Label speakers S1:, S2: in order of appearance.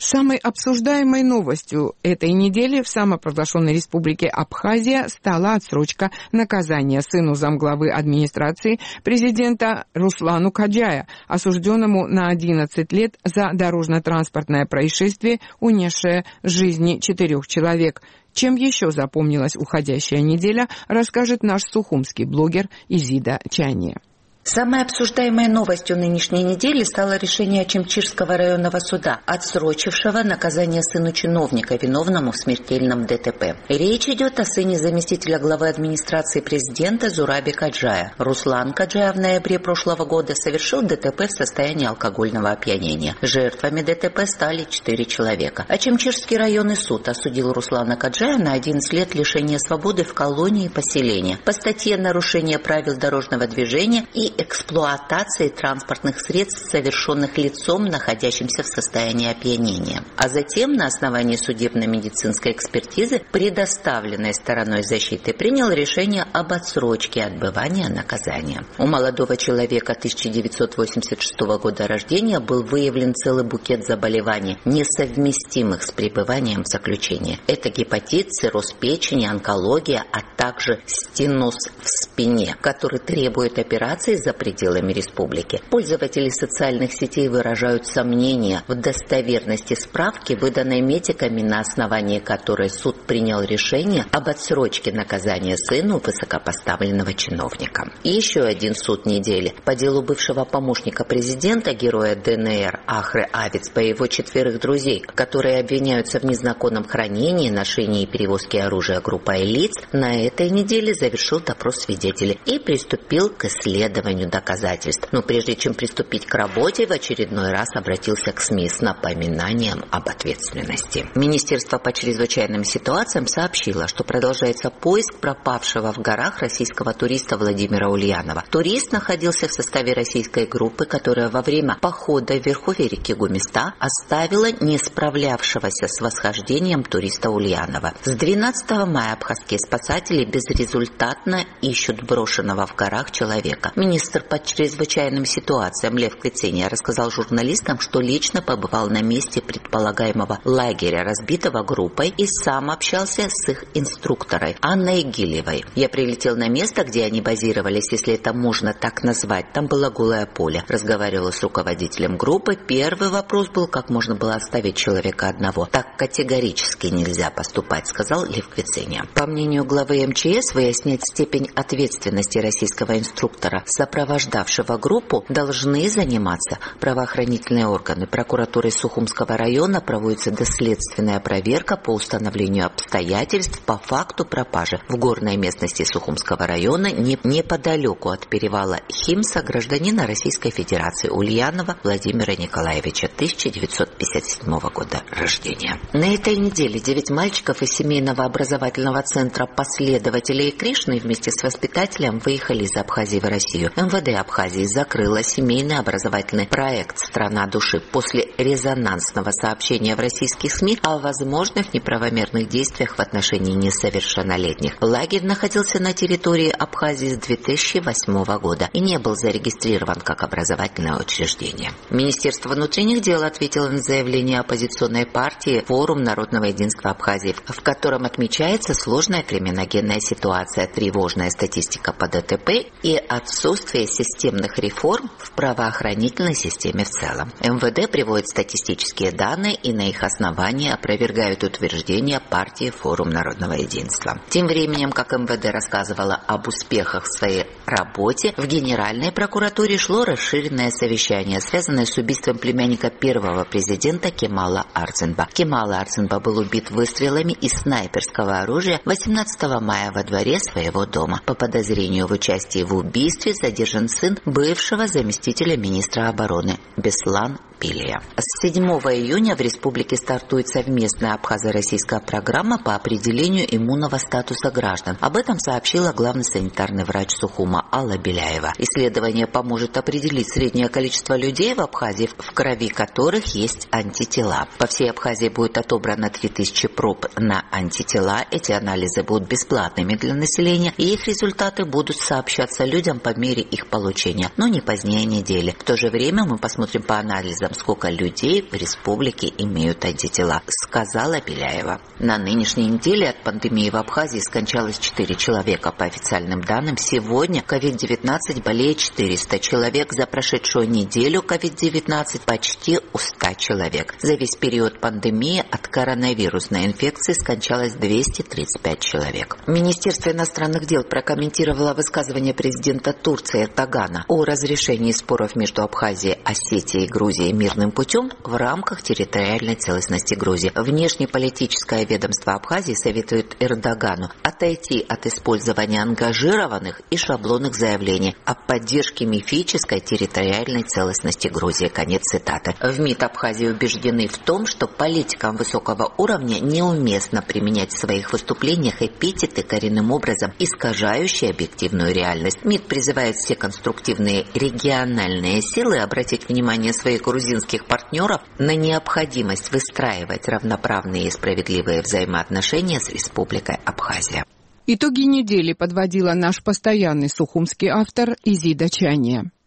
S1: Самой обсуждаемой новостью этой недели в самопровозглашенной республике Абхазия стала отсрочка наказания сыну замглавы администрации президента Руслану Каджая, осужденному на 11 лет за дорожно-транспортное происшествие, унесшее жизни 4 человек. Чем еще запомнилась уходящая неделя, расскажет наш сухумский блогер Изида Чания.
S2: Самой обсуждаемой новостью нынешней недели стало решение Очимчирского районного суда, отсрочившего наказание сыну чиновника, виновному в смертельном ДТП. Речь идет о сыне заместителя главы администрации президента Зураби Каджая. Руслан Каджая в ноябре прошлого года совершил ДТП в состоянии алкогольного опьянения. Жертвами ДТП стали 4 человека. Очимчирский районный суд осудил Руслана Каджая на 11 лет лишения свободы в колонии и поселении по статье «Нарушение правил дорожного движения» и эксплуатации транспортных средств, совершенных лицом, находящимся в состоянии опьянения. А затем на основании судебно-медицинской экспертизы, предоставленной стороной защиты, принял решение об отсрочке отбывания наказания. У молодого человека 1986 года рождения был выявлен целый букет заболеваний, несовместимых с пребыванием в заключении. Это гепатит, цирроз печени, онкология, а также стеноз в спине, который требует операции за пределами республики. Пользователи социальных сетей выражают сомнения в достоверности справки, выданной медиками, на основании которой суд принял решение об отсрочке наказания сыну высокопоставленного чиновника. И еще один суд недели по делу бывшего помощника президента, героя ДНР Ахры Авиц, по его 4 друзей, которые обвиняются в незаконном хранении, ношении и перевозке оружия группой лиц, на этой неделе завершил допрос свидетелей и приступил к исследованию доказательств. Но прежде чем приступить к работе, в очередной раз обратился к СМИ с напоминанием об ответственности. Министерство по чрезвычайным ситуациям сообщило, что продолжается поиск пропавшего в горах российского туриста Владимира Ульянова. Турист находился в составе российской группы, которая во время похода в верховье реки Гумиста оставила не справлявшегося с восхождением туриста Ульянова. С 12 мая абхазские спасатели безрезультатно ищут брошенного в горах человека. Министр по чрезвычайным ситуациям Лев Квицения рассказал журналистам, что лично побывал на месте предполагаемого лагеря, разбитого группой, и сам общался с их инструкторой Анной Гилевой. «Я прилетел на место, где они базировались, если это можно так назвать. Там было голое поле. Разговаривала с руководителем группы. Первый вопрос был, как можно было оставить человека одного. Так категорически нельзя поступать», сказал Лев Квицения. По мнению главы МЧС, выяснять степень ответственности российского инструктора, сопровождавшего группу, должны заниматься правоохранительные органы. Прокуратурой Сухумского района проводится доследственная проверка по установлению обстоятельств по факту пропажи в горной местности Сухумского района неподалеку от перевала Химса гражданина Российской Федерации Ульянова Владимира Николаевича, 1957 года рождения. На этой неделе 9 мальчиков из семейного образовательного центра «Последователей Кришны» вместе с воспитателем выехали из Абхазии в Россию. МВД Абхазии закрыла семейный образовательный проект «Страна души» после резонансного сообщения в российских СМИ о возможных неправомерных действиях в отношении несовершеннолетних. Лагерь находился на территории Абхазии с 2008 года и не был зарегистрирован как образовательное учреждение. Министерство внутренних дел ответило на заявление оппозиционной партии «Форум народного единства Абхазии», в котором отмечается сложная криминогенная ситуация, тревожная статистика по ДТП и отсутствие системных реформ в правоохранительной системе в целом. МВД приводит статистические данные и на их основании опровергают утверждения партии «Форум народного единства». Тем временем, как МВД рассказывала об успехах в своей работе, в Генеральной прокуратуре шло расширенное совещание, связанное с убийством племянника первого президента Кемала Арцинба. Кемал Арцинба был убит выстрелами из снайперского оружия 18 мая во дворе своего дома. По подозрению в участии в убийстве задержан сын бывшего заместителя министра обороны Беслан Пилия. С 7 июня в республике стартует совместная абхазо-российская программа по определению иммунного статуса граждан. Об этом сообщила главный санитарный врач Сухума Алла Беляева. Исследование поможет определить среднее количество людей в Абхазии, в крови которых есть антитела. По всей Абхазии будет отобрано 3000 проб на антитела. Эти анализы будут бесплатными для населения, и их результаты будут сообщаться людям по мере условий их получения, но не позднее недели. В то же время мы посмотрим по анализам, сколько людей в республике имеют антитела, сказала Беляева. На нынешней неделе от пандемии в Абхазии скончалось 4 человека. По официальным данным, сегодня COVID-19 болеет 400 человек. За прошедшую неделю COVID-19 почти у 100 человек. За весь период пандемии от коронавирусной инфекции скончалось 235 человек. Министерство иностранных дел прокомментировало высказывание президента Турции Эрдогана о разрешении споров между Абхазией, Осетией и Грузией мирным путем в рамках территориальной целостности Грузии. Внешнеполитическое ведомство Абхазии советует Эрдогану отойти от использования ангажированных и шаблонных заявлений о поддержке мифической территориальной целостности Грузии. Конец цитаты. В МИД Абхазии убеждены в том, что политикам высокого уровня неуместно применять в своих выступлениях эпитеты, коренным образом искажающие объективную реальность. МИД призывает все конструктивные региональные силы обратить внимание своих грузинских партнеров на необходимость выстраивать равноправные и справедливые взаимоотношения с Республикой Абхазия.
S1: Итоги недели подводила наш постоянный сухумский автор Изида Чания.